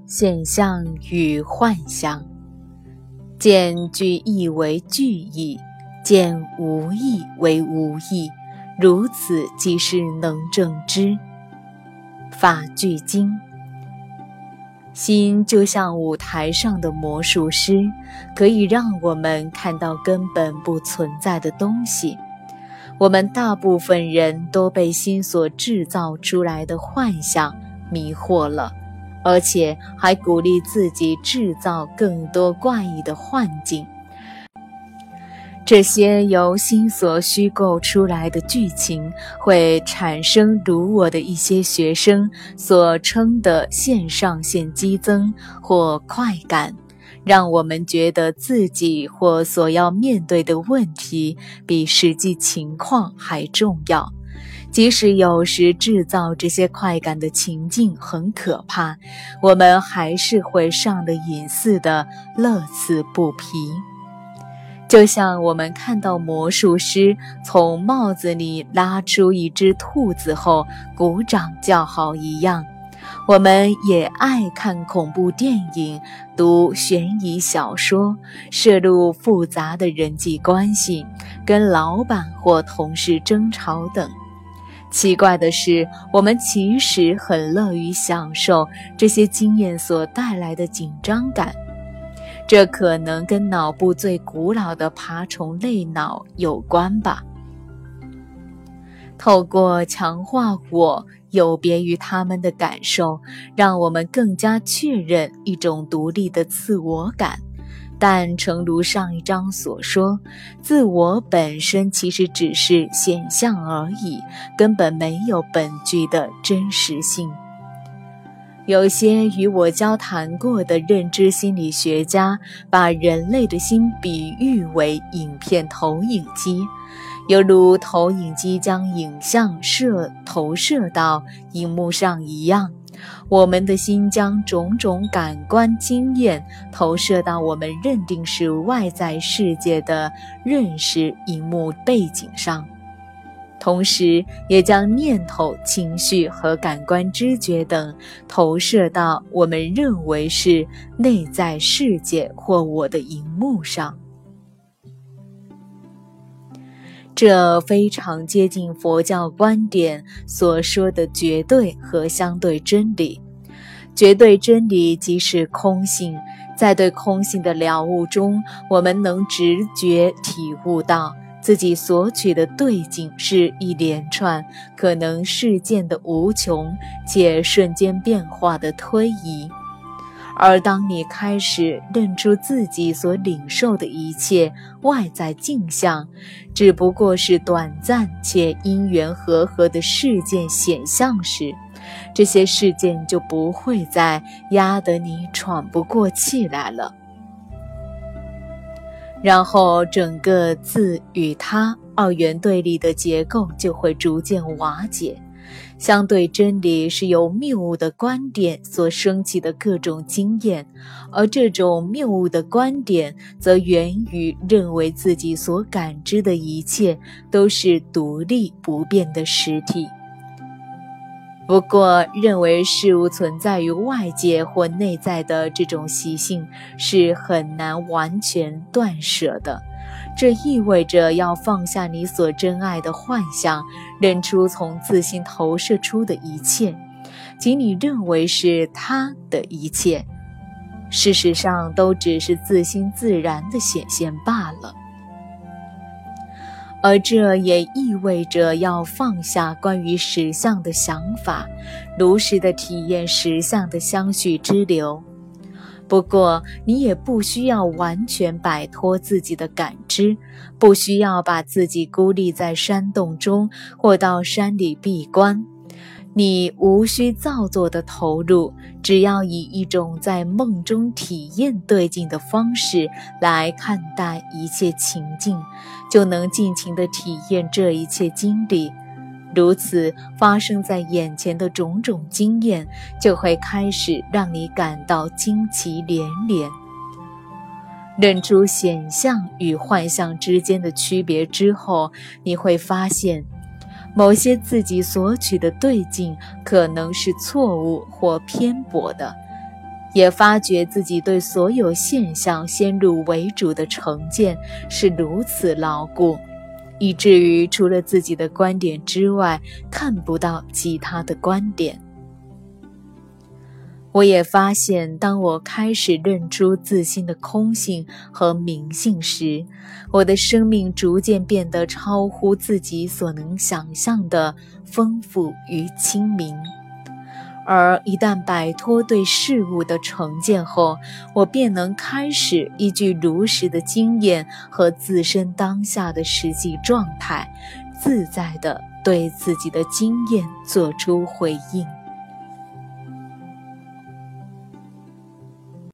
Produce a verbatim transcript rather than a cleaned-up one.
现象与幻象，见具义为具义，见无义为无义，如此即是能证之。法句经。心就像舞台上的魔术师，可以让我们看到根本不存在的东西。我们大部分人都被心所制造出来的幻想迷惑了，而且还鼓励自己制造更多怪异的幻境。这些由心所虚构出来的剧情会产生如我的一些学生所称的线上线激增或快感，让我们觉得自己或所要面对的问题比实际情况还重要。即使有时制造这些快感的情境很可怕，我们还是会上了瘾似的乐此不疲。就像我们看到魔术师从帽子里拉出一只兔子后鼓掌叫好一样，我们也爱看恐怖电影，读悬疑小说，涉入复杂的人际关系，跟老板或同事争吵等。奇怪的是，我们其实很乐于享受这些经验所带来的紧张感。这可能跟脑部最古老的爬虫类脑有关吧。透过强化我有别于他们的感受，让我们更加确认一种独立的自我感。但诚如上一章所说，自我本身其实只是显象而已，根本没有本具的真实性。有些与我交谈过的认知心理学家把人类的心比喻为影片投影机，犹如投影机将影像射投射到荧幕上一样，我们的心将种种感官经验投射到我们认定是外在世界的认识荧幕背景上，同时也将念头、情绪和感官知觉等投射到我们认为是内在世界或我的荧幕上。这非常接近佛教观点所说的绝对和相对真理。绝对真理即是空性，在对空性的了悟中，我们能直觉体悟到自己所取的对境是一连串可能事件的无穷且瞬间变化的推移。而当你开始认出自己所领受的一切外在镜像只不过是短暂且因缘和合的事件显象时，这些事件就不会再压得你喘不过气来了。然后整个自与他二元对立的结构就会逐渐瓦解。相对真理是由谬误的观点所升起的各种经验，而这种谬误的观点则源于认为自己所感知的一切都是独立不变的实体。不过，认为事物存在于外界或内在的这种习性是很难完全断舍的。这意味着要放下你所珍爱的幻想，认出从自心投射出的一切，即你认为是他的一切，事实上都只是自心自然的显现罢了。而这也意味着要放下关于实相的想法，如实地体验实相的相续之流。不过，你也不需要完全摆脱自己的感知，不需要把自己孤立在山洞中或到山里闭关。你无需造作的投入，只要以一种在梦中体验对境的方式来看待一切情境，就能尽情地体验这一切经历。如此发生在眼前的种种经验，就会开始让你感到惊奇连连。认出显象与幻象之间的区别之后，你会发现，某些自己所取的对境可能是错误或偏颇的， 也发觉自己对所有现象先入为主的成见是如此牢固，以至于除了自己的观点之外，看不到其他的观点。我也发现，当我开始认出自心的空性和明性时，我的生命逐渐变得超乎自己所能想象的丰富与清明。而一旦摆脱对事物的成见后，我便能开始依据如实的经验和自身当下的实际状态，自在地对自己的经验做出回应。